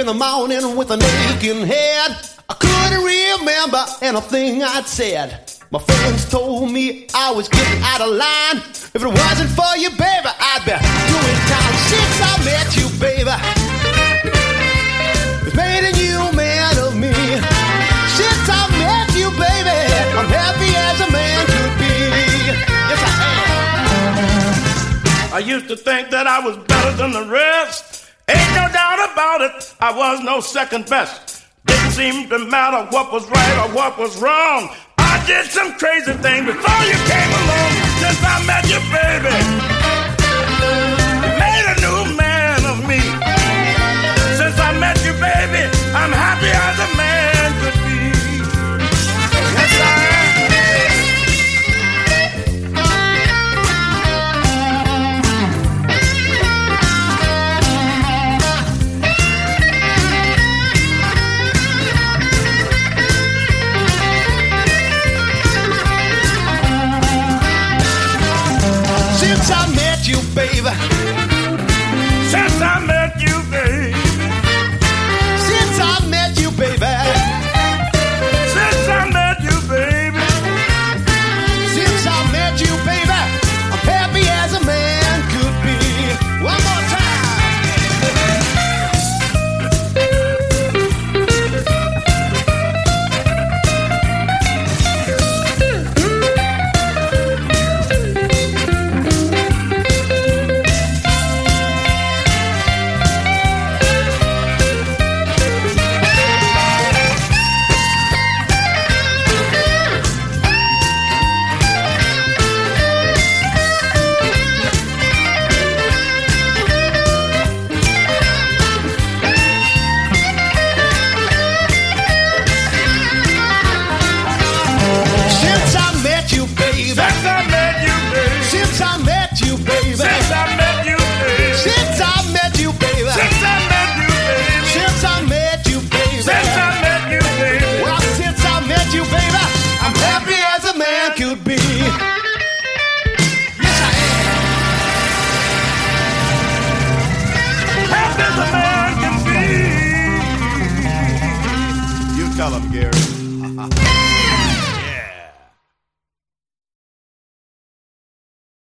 in the morning with an aching head. I couldn't remember anything I'd said. My friends told me I was getting out of line. If it wasn't for you, baby, I'd be doing time. Since I met you, baby, it's made a new man of me. Since I met you, baby, I'm happy as a man could be. Yes, I am. I used to think that I was better than the rest. Ain't no doubt about it, I was no second best. Didn't seem to matter what was right or what was wrong. I did some crazy things before you came along. Since I met you, baby, you made a new man of me. Since I met you, baby, I'm happy as a man could be. Yes, I am. Since I met you,